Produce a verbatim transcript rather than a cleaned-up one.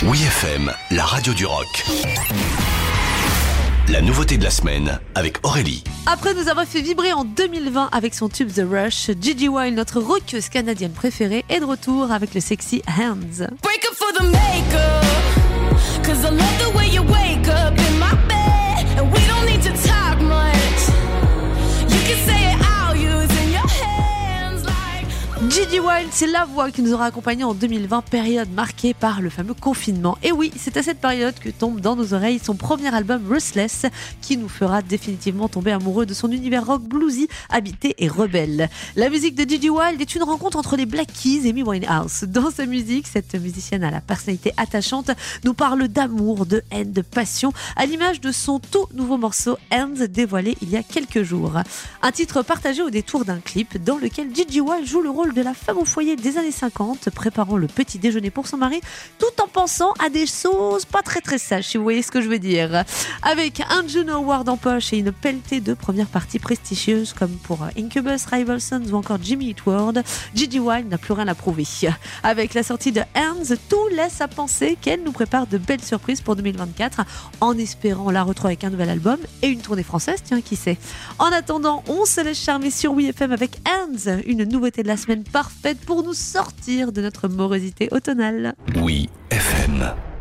Oui F M, la radio du rock. La nouveauté de la semaine avec Aurélie. Après nous avoir fait vibrer en deux mille vingt avec son tube The Rush, Gigi Wild, notre rockeuse canadienne préférée, est de retour avec le sexy Hands. Break up for the makeup, cause I love the way you wake up in my bed, and we don't need to talk much. You can say it, I'll use in your hands like... Gigi Wild, c'est la voix qui nous aura accompagnés en deux mille vingt, période marquée par le fameux confinement. Et oui, c'est à cette période que tombe dans nos oreilles son premier album Restless, qui nous fera définitivement tomber amoureux de son univers rock bluesy, habité et rebelle. La musique de Gigi Wild est une rencontre entre les Black Keys et Amy Winehouse. Dans sa musique, cette musicienne à la personnalité attachante nous parle d'amour, de haine, de passion, à l'image de son tout nouveau morceau Hands, dévoilé il y a quelques jours. Un titre partagé au détour d'un clip dans lequel Gigi Wild joue le rôle de la femme au foyer des années cinquante, préparant le petit déjeuner pour son mari, tout en pensant à des choses pas très très sages, si vous voyez ce que je veux dire. Avec un Juno Award en poche et une pelletée de premières parties prestigieuses comme pour Incubus, Rival Sons ou encore Jimmy Eat World, Gigi Wild n'a plus rien à prouver. Avec la sortie de Hands, tout laisse à penser qu'elle nous prépare de belles surprises pour deux mille vingt-quatre, en espérant la retrouver avec un nouvel album et une tournée française, tiens, qui sait. En attendant, on se laisse charmer sur Oui F M avec Hands, une nouveauté de la semaine parfaite pour nous sortir de notre morosité automnale. Oui F M.